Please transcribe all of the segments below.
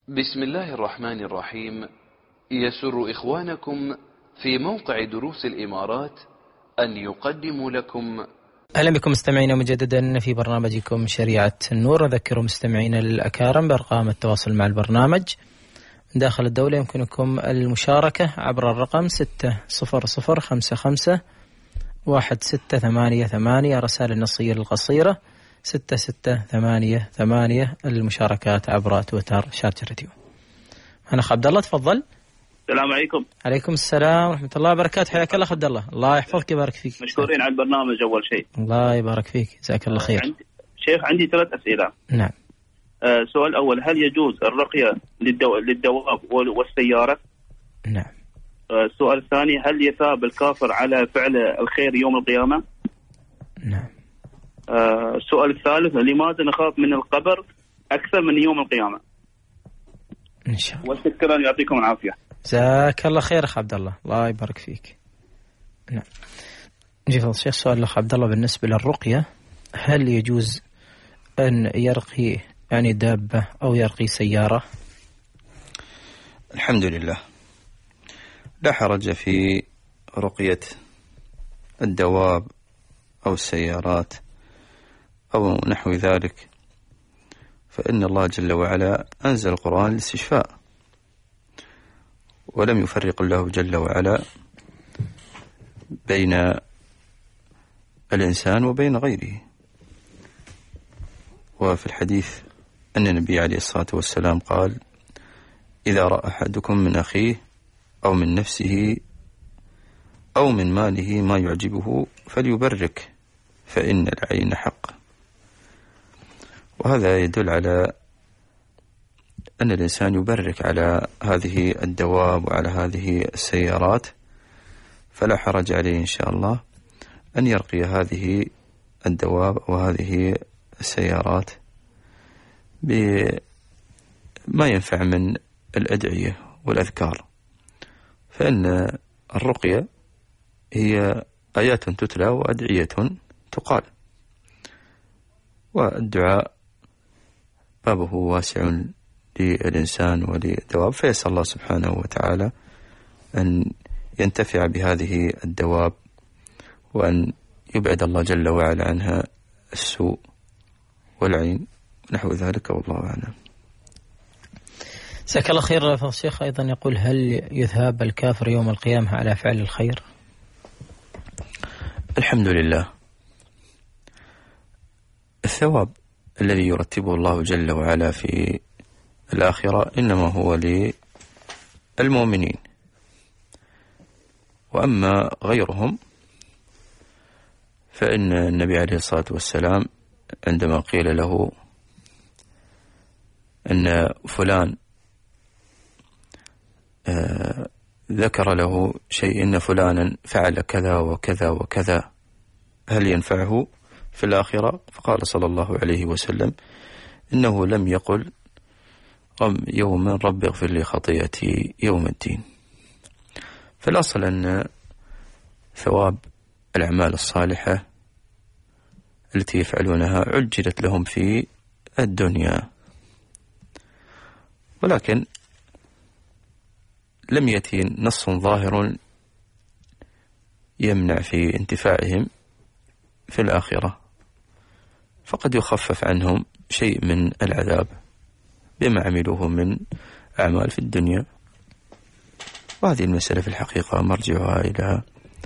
بسم الله الرحمن الرحيم. يسر إخوانكم في موقع دروس الإمارات أن يقدموا لكم. أهلا بكم مستمعينا مجددا في برنامجكم شريعة النور. أذكر مستمعينا الأكارم بأرقام التواصل مع البرنامج داخل الدولة. يمكنكم المشاركة عبر الرقم 600551688. رسائل النصية القصيرة 6688. المشاركات عبر تويتر شات راديو. أنا أخ عبد الله، تفضل. السلام عليكم. عليكم السلام ورحمة الله وبركاته. حياك الله عبد الله، الله يحفظك ويبارك فيك. مشكورين على البرنامج أول شيء. الله يبارك فيك، جزاك الله خير. شيخ عندي 3 أسئلة. نعم. سؤال الأول، هل يجوز الرقية للدواب والسيارة؟ نعم. السؤال الثاني، هل يثاب الكافر على فعل الخير يوم القيامة؟ نعم. السؤال الثالث، لماذا نخاف من القبر أكثر من يوم القيامة؟ إن شاء الله. وشكرا، يعطيكم العافية. جزاك الله خير أخ عبد الله، الله يبارك فيك. نعم. نجي فضل الشيخ، سؤال الأخ عبد الله بالنسبة للرقية، هل يجوز أن يرقي يعني دابة أو يرقي سيارة؟ الحمد لله، لا حرج في رقية الدواب أو السيارات أو نحو ذلك، فإن الله جل وعلا أنزل القرآن للاستشفاء، ولم يفرق الله جل وعلا بين الإنسان وبين غيره. وفي الحديث أن النبي عليه الصلاة والسلام قال: إذا رأى أحدكم من أخيه أو من نفسه أو من ماله ما يعجبه فليبرك، فإن العين حق. وهذا يدل على أن الإنسان يبرك على هذه الدواب وعلى هذه السيارات، فلا حرج عليه إن شاء الله أن يرقي هذه الدواب وهذه السيارات بما ينفع من الأدعية والأذكار، فإن الرقية هي آيات تتلى وأدعية تقال، والدعاء بابه واسع للإنسان وللدواب، فيسأل الله سبحانه وتعالى أن ينتفع بهذه الدواب وأن يبعد الله جل وعلا عنها السوء والعين ونحو ذلك، والله أعلم. جزاك الله خير. فضل الشيخ أيضا يقول: هل يثاب الكافر يوم القيامة على فعل الخير؟ الحمد لله، الثواب الذي يرتبه الله جل وعلا في الآخرة إنما هو للمؤمنين، وأما غيرهم فإن النبي عليه الصلاة والسلام عندما قيل له أن فلان ذكر له شيء، إن فلانا فعل كذا وكذا وكذا، هل ينفعه في الآخرة؟ فقال صلى الله عليه وسلم: إنه لم يقل يوما رب اغفر لي خطيئتي يوم الدين. فالأصل أن ثواب الأعمال الصالحة التي يفعلونها عجلت لهم في الدنيا، ولكن لم يأتي نص ظاهر يمنع في انتفاعهم في الآخرة، فقد يخفف عنهم شيء من العذاب بما عملوه من أعمال في الدنيا. وهذه المسألة في الحقيقة مرجعها إلى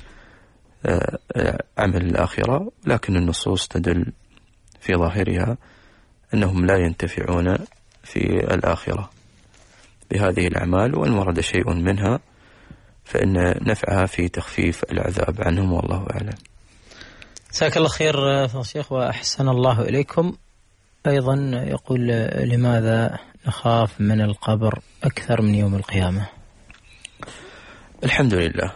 عمل الآخرة، لكن النصوص تدل في ظاهرها أنهم لا ينتفعون في الآخرة بهذه الأعمال، وإن ورد شيء منها فإن نفعها في تخفيف العذاب عنهم، والله أعلم. جزاك الله خير فضل الشيخ وأحسن الله إليكم. أيضا يقول: لماذا نخاف من القبر أكثر من يوم القيامة؟ الحمد لله،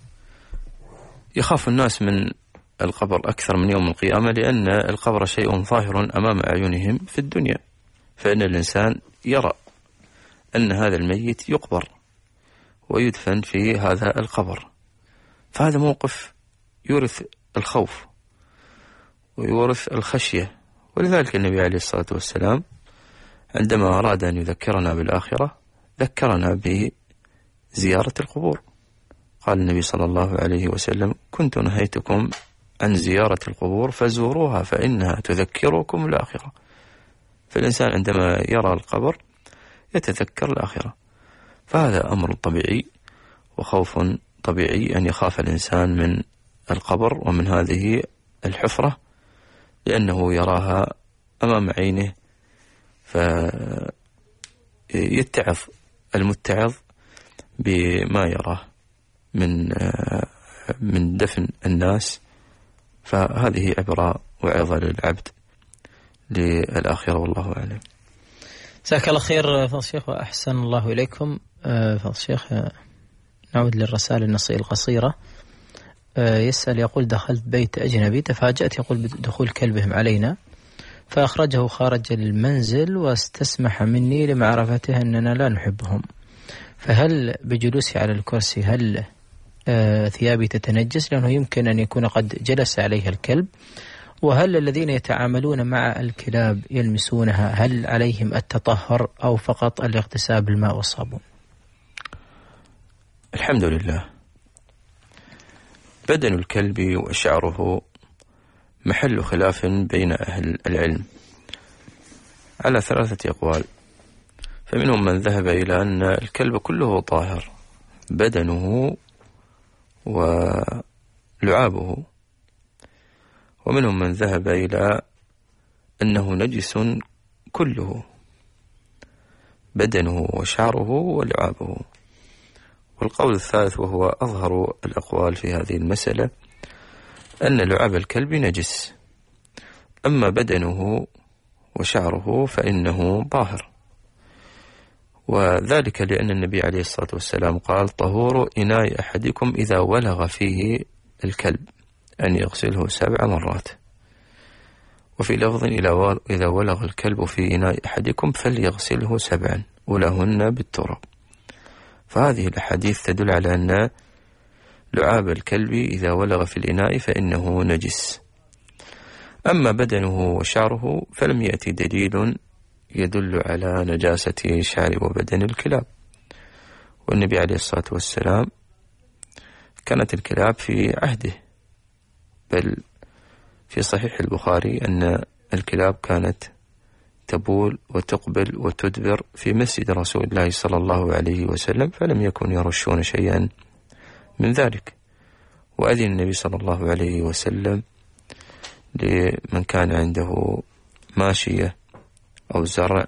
يخاف الناس من القبر أكثر من يوم القيامة لأن القبر شيء ظاهر أمام أعينهم في الدنيا، فإن الإنسان يرى أن هذا الميت يقبر ويدفن في هذا القبر، فهذا موقف يورث الخوف ويورث الخشية. ولذلك النبي عليه الصلاة والسلام عندما أراد أن يذكرنا بالآخرة ذكرنا بزيارة القبور. قال النبي صلى الله عليه وسلم: كنت نهيتكم عن زيارة القبور فزوروها فإنها تذكركم الآخرة. فالإنسان عندما يرى القبر يتذكر الآخرة، فهذا أمر طبيعي وخوف طبيعي أن يخاف الإنسان من القبر ومن هذه الحفرة، لأنه يراها أمام عينه، فيتعظ المتعظ بما يراه من دفن الناس. فهذه عبرة وعظة للعبد للآخرة، والله أعلم. جزاك الله خير فضل الشيخ وأحسن الله إليكم. فضل الشيخ، نعود للرسائل النصية القصيرة. يسأل يقول: دخلت بيت أجنبي، تفاجأت يقول بدخول كلبهم علينا، فأخرجه خارج المنزل واستسمح مني لمعرفته أننا لا نحبهم، فهل بجلوسي على الكرسي هل ثيابي تتنجس لأنه يمكن أن يكون قد جلس عليها الكلب؟ وهل الذين يتعاملون مع الكلاب يلمسونها هل عليهم التطهر أو فقط الاغتسال بالماء والصابون؟ الحمد لله. بدن الكلب وشعره محل خلاف بين أهل العلم على 3 أقوال. فمنهم من ذهب إلى أن الكلب كله طاهر، بدنه ولعابه، ومنهم من ذهب إلى أنه نجس كله، بدنه وشعره ولعابه. والقول الثالث وهو أظهر الأقوال في هذه المسألة أن لعاب الكلب نجس، أما بدنه وشعره فإنه طاهر، وذلك لأن النبي عليه الصلاة والسلام قال: طهور إناء أحدكم إذا ولغ فيه الكلب أن يغسله 7 مرات. وفي لفظ: إذا ولغ الكلب في إناء أحدكم فليغسله 7 ولهن بالتراب. فهذه الأحاديث تدل على أن لعاب الكلب إذا ولغ في الإناء فإنه نجس. أما بدنه وشعره فلم يأتي دليل يدل على نجاسة شعر وبدن الكلاب. والنبي عليه الصلاة والسلام كانت الكلاب في عهده، بل في صحيح البخاري أن الكلاب كانت تبول وتقبل وتدبر في مسجد رسول الله صلى الله عليه وسلم، فلم يكن يرشون شيئا من ذلك. وأذن النبي صلى الله عليه وسلم لمن كان عنده ماشية أو زرع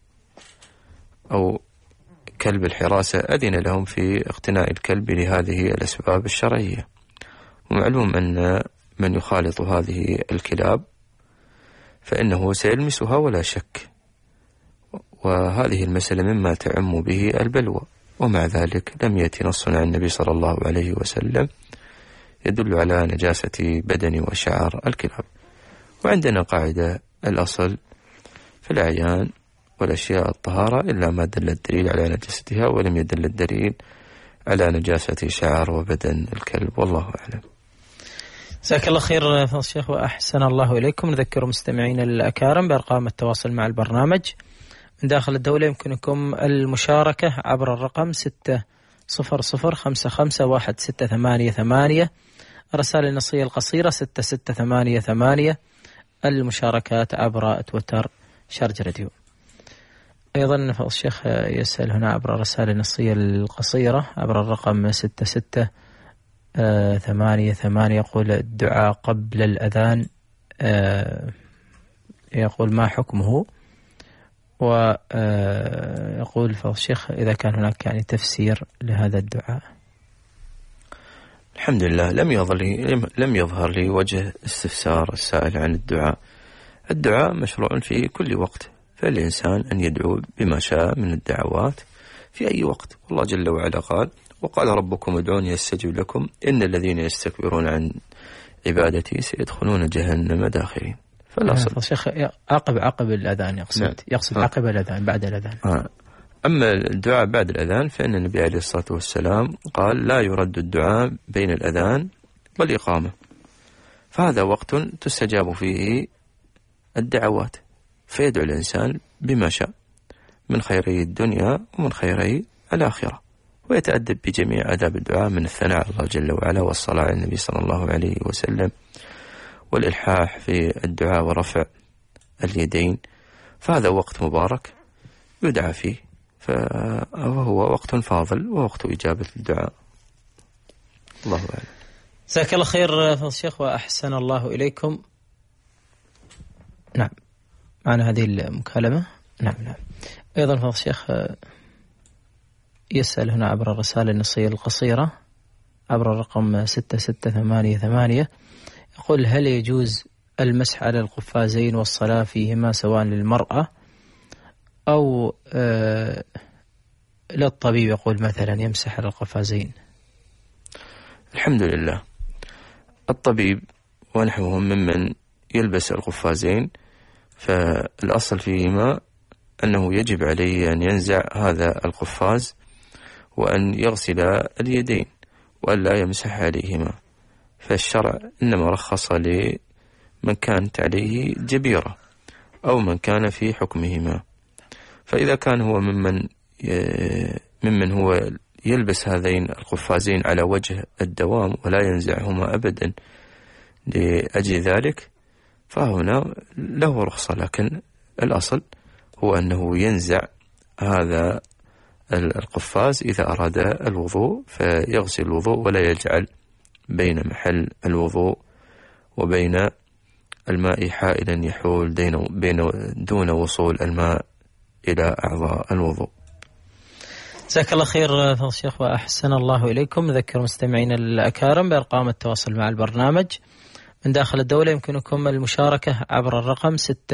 أو كلب الحراسة، أذن لهم في اقتناء الكلب لهذه الأسباب الشرعية. ومعلوم أن من يخالط هذه الكلاب فإنه سيلمسها ولا شك، وهذه المسألة مما تعم به البلوى. ومع ذلك لم يأتي نص عن النبي صلى الله عليه وسلم يدل على نجاسة بدن وشعر الكلاب. وعندنا قاعدة: الأصل في الأعيان والأشياء الطهارة إلا ما دل الدليل على نجاستها، ولم يدل الدليل على نجاسة شعر وبدن الكلب، والله أعلم. جزاك الله خير فضل الشيخ وأحسن الله إليكم. نذكر مستمعين الأكارم بأرقام التواصل مع البرنامج. من داخل الدولة يمكنكم المشاركة عبر الرقم 600551688، الرسائل النصية القصيرة 6688، المشاركات عبر تويتر شارج راديو. أيضا فضل الشيخ يسأل هنا عبر الرسائل النصية القصيرة عبر الرقم 6688، يقول: الدعاء قبل الأذان يقول ما حكمه؟ ويقول فضل الشيخ إذا كان هناك يعني تفسير لهذا الدعاء. الحمد لله، لم يظهر لي وجه استفسار السائل عن الدعاء. الدعاء مشروع في كل وقت، فالإنسان أن يدعو بما شاء من الدعوات في أي وقت. والله جل وعلا قال: وقال ربكم ادعوني أستجب لكم إن الذين يستكبرون عن عبادتي سيدخلون جهنم داخرين. فالأصل الشيخ عقب الأذان يقصد عقب الأذان بعد الأذان. أما الدعاء بعد الأذان فإن النبي عليه الصلاة والسلام قال: لا يرد الدعاء بين الأذان والإقامة، فهذا وقت تستجاب فيه الدعوات، فيدعو الإنسان بما شاء. من خيري الدنيا ومن خيري الآخرة، ويتأدب بجميع آداب الدعاء من الثناء على الله جل وعلا والصلاة على النبي صلى الله عليه وسلم والإلحاح في الدعاء ورفع اليدين. فهذا وقت مبارك يدعى فيه، فهو وقت فاضل ووقت إجابة الدعاء. الله أعلم. جزاك الله خير فضيلة الشيخ وأحسن الله إليكم. نعم، معنا هذه المكالمة. نعم. أيضا فضيلة الشيخ يسأل هنا عبر الرسالة النصية القصيرة عبر الرقم 6688، يقول: هل يجوز المسح على القفازين والصلاة فيهما سواء للمرأة أو للطبيب؟ يقول مثلا يمسح على القفازين. الحمد لله، الطبيب ونحوهم ممن يلبس القفازين فالأصل فيهما أنه يجب عليه أن ينزع هذا القفاز وأن يغسل اليدين وأن لا يمسح عليهما، فالشرع إنما رخص لمن كانت عليه جبيرة أو من كان في حكمهما. فإذا كان هو ممن هو يلبس هذين القفازين على وجه الدوام ولا ينزعهما أبدا لأجل ذلك، فهنا له رخصة، لكن الأصل هو أنه ينزع هذا القفاز إذا أراد الوضوء، فيغسل الوضوء ولا يجعل بين محل الوضوء وبين الماء حائلا يحول دون وصول الماء إلى أعضاء الوضوء. جزاك الله خير فضيلة الشيخ وأحسن الله إليكم. نذكر مستمعين الأكارم بأرقام التواصل مع البرنامج من داخل الدولة. يمكنكم المشاركة عبر الرقم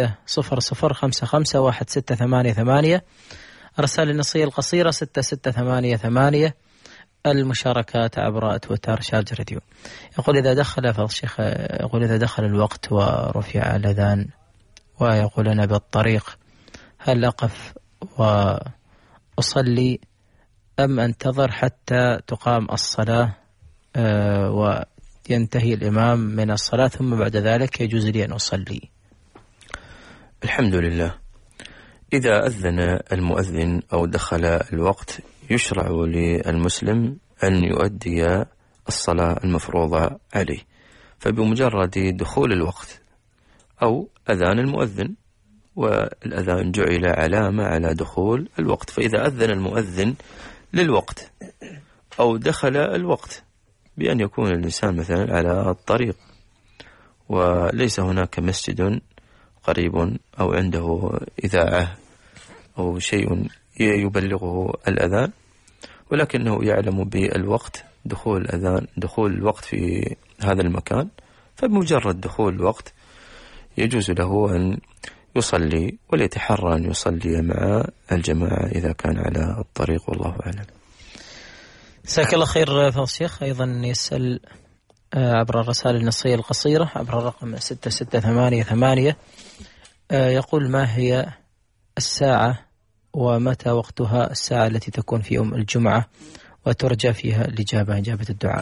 600551688، الرسالة النصية القصيرة 6688، المشاركات عبر تويتر شارج راديو. يقول: إذا دخل فضيلة الشيخ، يقول إذا دخل الوقت ورفع الأذان ويقول أنا بالطريق، هل أقف وأصلي أم أنتظر حتى تقام الصلاة وينتهي الإمام من الصلاة ثم بعد ذلك يجوز لي أن أصلي؟ الحمد لله، إذا أذن المؤذن أو دخل الوقت يشرع للمسلم أن يؤدي الصلاة المفروضة عليه، فبمجرد دخول الوقت أو أذان المؤذن، والأذان جعل علامة على دخول الوقت، فإذا أذن المؤذن للوقت أو دخل الوقت بأن يكون الإنسان مثلا على الطريق وليس هناك مسجد قريب أو عنده إذاعة أو شيء يبلغه الأذان، ولكنه يعلم بالوقت دخول الوقت في هذا المكان، فبمجرد دخول الوقت يجوز له أن يصلي وليتحرى أن يصلي مع الجماعة إذا كان على الطريق، والله أعلم. جزاك الله خير فضيلة الشيخ. أيضا يسأل عبر الرسالة النصية القصيرة عبر الرقم 6688، يقول: ما هي الساعة ومتى وقتها الساعة التي تكون في يوم الجمعة وترجى فيها الإجابة، إجابة الدعاء؟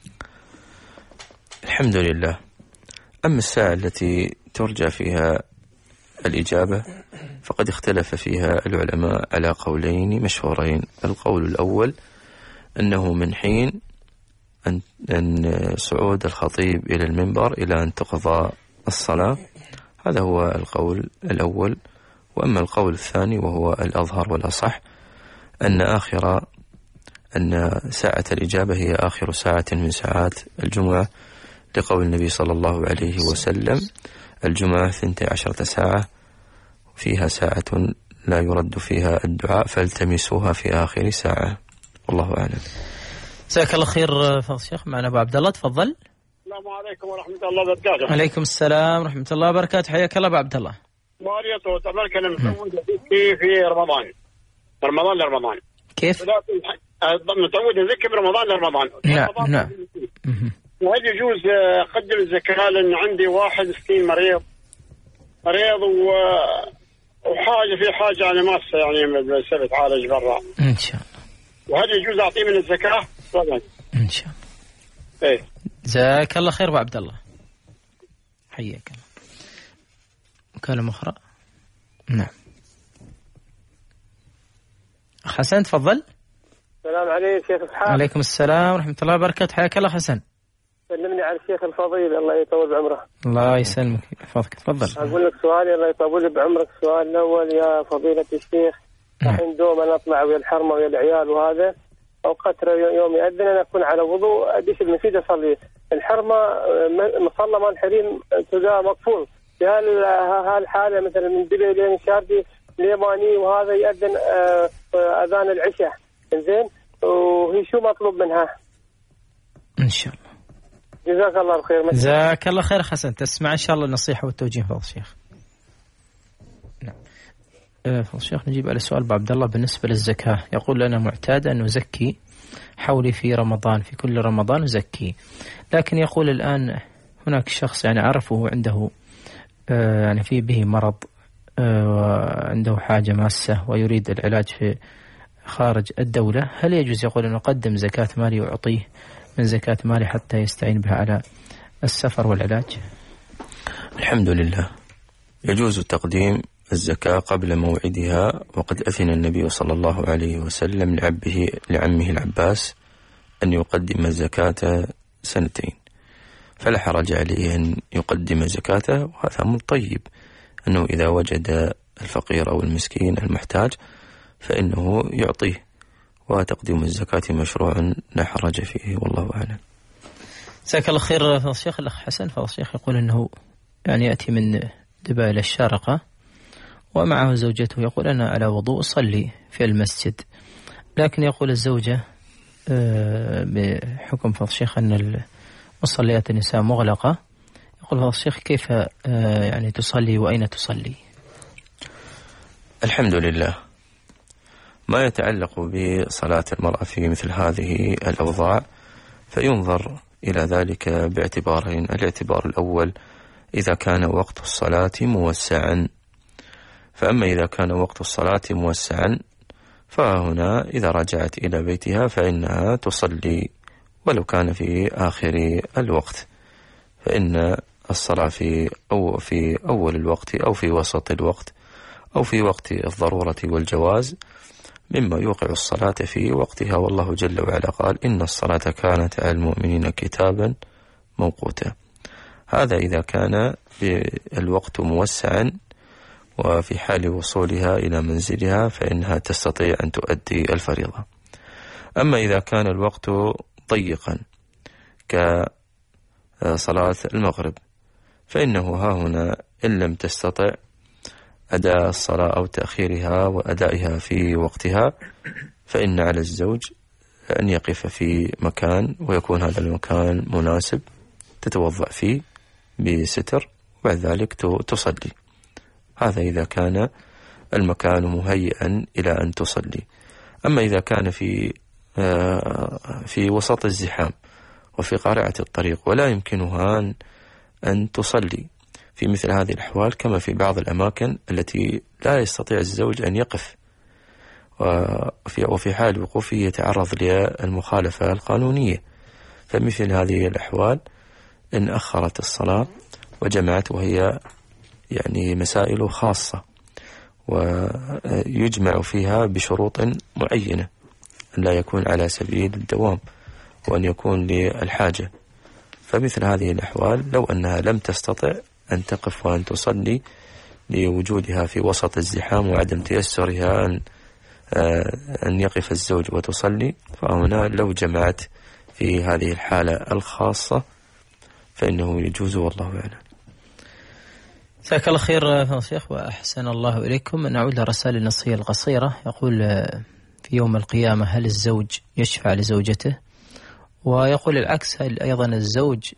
الحمد لله. أما الساعة التي ترجى فيها الإجابة فقد اختلف فيها العلماء على قولين مشهورين. القول الأول أنه من حين أن صعود الخطيب إلى المنبر إلى أن تقضى الصلاة، هذا هو القول الأول. وأما القول الثاني وهو الأظهر والأصح أن ساعة الإجابة هي آخر ساعة من ساعات الجمعة، لقول النبي صلى الله عليه وسلم: الجمعة 12 ساعة، فيها ساعة لا يرد فيها الدعاء فالتمسوها في آخر ساعة، والله أعلم. جزاك الله خير فضيلة الشيخ. معنا أبو عبد الله، تفضل. السلام عليكم ورحمة الله وبركاته. عليكم السلام ورحمة الله وبركاته، حياك الله أبو عبد الله. ماريا تبارك أنا متعود في رمضان لرمضان. كيف؟ متعود أزكي برمضان لرمضان. نعم. وهل يجوز أقدم الزكاة لأن عندي واحد مسكين مريض وحاجة في حاجة يعني ماسة يعني بسبب عالج برا إن شاء الله. وهل يجوز أعطيه من الزكاة؟ إن شاء الله. إيه. جزاك الله خير أبو عبد الله، حياك الله. مكالمة أخرى. نعم. حسن تفضل. السلام عليكم شيخ إسحاق. عليكم السلام ورحمة الله وبركاته. حياك الله حسن. سلمني على الشيخ الفضيل الله يطول بعمره. الله يسلمك يحفظك. تفضل. أقول لك سؤالي الله يطول بعمرك. السؤال الأول يا فضيلة الشيخ، الحين دوما نطلع ويا الحرمة ويا العيال وهذا، أوقات يوم يأذن أنا أكون على وضوء أدش المسجد أصلي. الحرمة مصلى مال الحريم تدا مقفول، في هالحالة مثلا من دبي لين الشاردي اليماني وهذا يأذن أذان العشاء، إنزين وهي شو مطلوب منها؟ إن شاء الله. جزاك الله الخير. جزاك الله خير حسن. تسمع إن شاء الله النصيحة والتوجيه فضل الشيخ. نعم. فضل الشيخ نجيب على سؤال أبو عبد الله بالنسبة للزكاة. يقول أنا معتاد أن أزكي حولي في رمضان، في كل رمضان أزكي، لكن يقول الآن هناك شخص يعني عرفه عنده يعني في به مرض وعنده حاجة ماسة ويريد العلاج في خارج الدولة، هل يجوز يقول أن أقدم زكاة مالي وأعطيه من زكاة مالي حتى يستعين بها على السفر والعلاج؟ الحمد لله، يجوز تقديم الزكاة قبل موعدها، وقد أذن النبي صلى الله عليه وسلم لعمه العباس أن يقدم الزكاة 2 سنين، فلا حرج عليه أن يقدم زكاته، وهذا من طيب أنه إذا وجد الفقير أو المسكين المحتاج فإنه يعطيه، وتقديم الزكاة مشروع لا حرج فيه، والله أعلم. جزاك الله خير فضل الشيخ. الأخ حسن فضل الشيخ يقول أنه يعني يأتي من دبي إلى الشارقة ومعه زوجته، يقول أنا على وضوء أصلي في المسجد، لكن يقول الزوجة بحكم فضل الشيخ أن مصليات النساء مغلقة، يقول فضل الشيخ كيف يعني تصلي وأين تصلي؟ الحمد لله، ما يتعلق بصلاة المرأة في مثل هذه الأوضاع فينظر إلى ذلك باعتبارين. الاعتبار الأول إذا كان وقت الصلاة موسعا، فأما إذا كان وقت الصلاة موسعا فهنا إذا رجعت إلى بيتها فإنها تصلي ولو كان في آخر الوقت، فإن الصلاة في أول الوقت أو في وسط الوقت أو في وقت الضرورة والجواز مما يوقع الصلاة في وقتها، والله جل وعلا قال إن الصلاة كانت على المؤمنين كتابا موقوتا. هذا إذا كان الوقت موسعا وفي حال وصولها إلى منزلها فإنها تستطيع أن تؤدي الفريضة. أما إذا كان الوقت ضيقا كصلاة المغرب فإنه ها هنا إن لم تستطع أداء الصلاة أو تأخيرها وأدائها في وقتها فإن على الزوج أن يقف في مكان ويكون هذا المكان مناسب تتوضأ فيه بستر وبعد ذلك تصلي. هذا إذا كان المكان مهيئا إلى أن تصلي. أما إذا كان في وسط الزحام وفي قارعة الطريق ولا يمكنها أن تصلي في مثل هذه الأحوال، كما في بعض الأماكن التي لا يستطيع الزوج أن يقف وفي حال وقوفه يتعرض للمخالفة القانونية، فمثل هذه الأحوال إن أخرت الصلاة وجمعت، وهي يعني مسائل خاصة ويجمع فيها بشروط معينة، أن لا يكون على سبيل الدوام وأن يكون للحاجة، فمثل هذه الأحوال لو أنها لم تستطع أن تقف وأن تصلي لوجودها في وسط الزحام وعدم تيسرها أن يقف الزوج وتصلي، فهنا لو جمعت في هذه الحالة الخاصة فإنه يجوز، والله أعلم. جزاك الله خير فضل الشيخ وأحسن الله إليكم. نعود لرسائل النصية القصيرة. يقول في يوم القيامة هل الزوج يشفع لزوجته؟ ويقول العكس، هل أيضا الزوج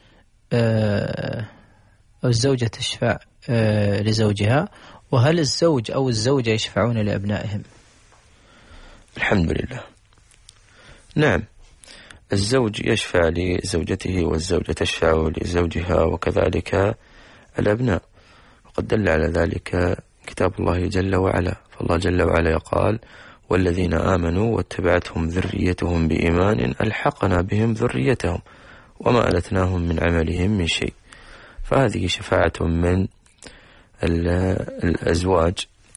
أو الزوجة تشفع لزوجها؟ وهل الزوج أو الزوجة يشفعون لأبنائهم؟ الحمد لله، نعم، الزوج يشفع لزوجته والزوجة تشفع لزوجها وكذلك الأبناء، وقد دل على ذلك كتاب الله جل وعلا، فالله جل وعلا قال والذين آمنوا واتبعتهم ذريتهم بإيمان ألحقنا بهم ذريتهم وما ألتناهم من عملهم من شيء. فهذه شفاعة من الأزواج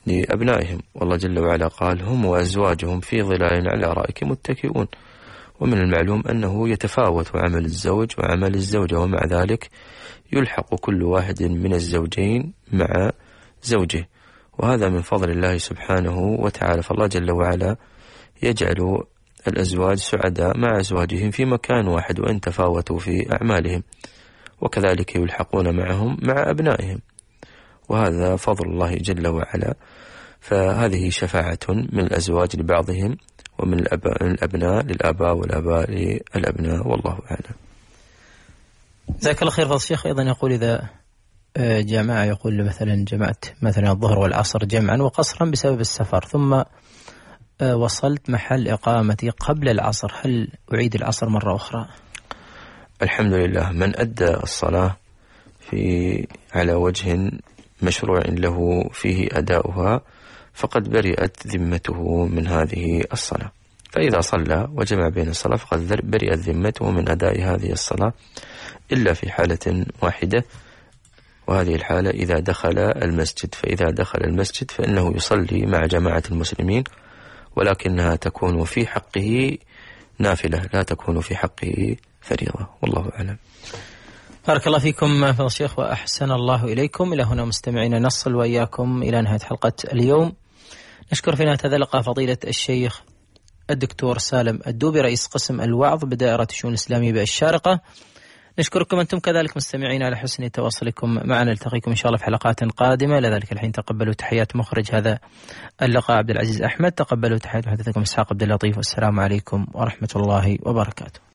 لأبنائهم. والله جل وعلا قال هم وأزواجهم في ظلال على الأرائك متكئون. ومن المعلوم أنه يتفاوت عمل الزوج وعمل الزوجة، ومع ذلك يلحق كل واحد من الزوجين مع زوجه، وهذا من فضل الله سبحانه وتعالى. فالله جل وعلا يجعل الأزواج سعداء مع أزواجهم في مكان واحد وإن تفاوتوا في أعمالهم، وكذلك يلحقون معهم مع أبنائهم، وهذا فضل الله جل وعلا. فهذه شفاعة من الأزواج لبعضهم، ومن الأبناء للآباء والآباء للأبناء، والله أعلم. جزاك الله خير فضل الشيخ. أيضا يقول إذا جماعة، يقول مثلا جمعت مثلا الظهر والعصر جمعا وقصرا بسبب السفر، ثم وصلت محل إقامتي قبل العصر، هل أعيد العصر مرة أخرى؟ الحمد لله، من أدى الصلاة على وجه مشروع له فيه أداؤها فقد برئت ذمته من هذه الصلاة. فإذا صلى وجمع بين الصلاة فقد برئت ذمته من أداء هذه الصلاة، إلا في حالة واحدة، وهذه الحالة إذا دخل المسجد. فإذا دخل المسجد فإنه يصلي مع جماعة المسلمين، ولكنها تكون في حقه نافلة، لا تكون في حقه فريضة، والله أعلم. بارك الله فيكم فضل الشيخ وأحسن الله إليكم. إلى هنا مستمعين نصل وإياكم إلى نهاية حلقة اليوم. نشكر في نهاية هذا اللقاء فضيلة الشيخ الدكتور سالم الدوبي، رئيس قسم الوعظ بدائرة الشؤون الإسلامية بالشارقة. نشكركم أنتم كذلك مستمعين على حسن تواصلكم معنا. نلتقيكم إن شاء الله في حلقات قادمة. لذلك الحين تقبلوا تحيات مخرج هذا اللقاء عبد العزيز أحمد، تقبلوا تحيات محدثكم إسحاق عبد اللطيف، والسلام عليكم ورحمة الله وبركاته.